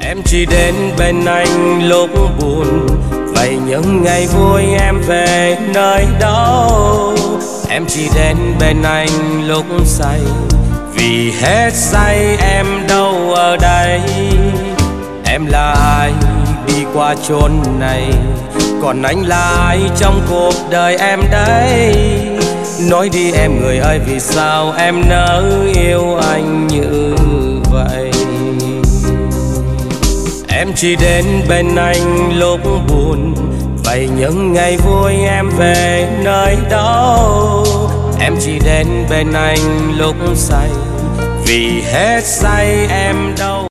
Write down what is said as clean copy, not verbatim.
Em chỉ đến bên anh lúc buồn, vậy những ngày vui em về nơi đâu? Em chỉ đến bên anh lúc say, vì hết say em đâu ở đây. Em là ai đi qua chốn này, còn anh là ai trong cuộc đời em đấy? Nói đi em người ơi, vì sao em nỡ yêu anh như vậy? Em chỉ đến bên anh lúc buồn, vậy những ngày vui em về nơi đâu? Em chỉ đến bên anh lúc say, vì hết say em đâu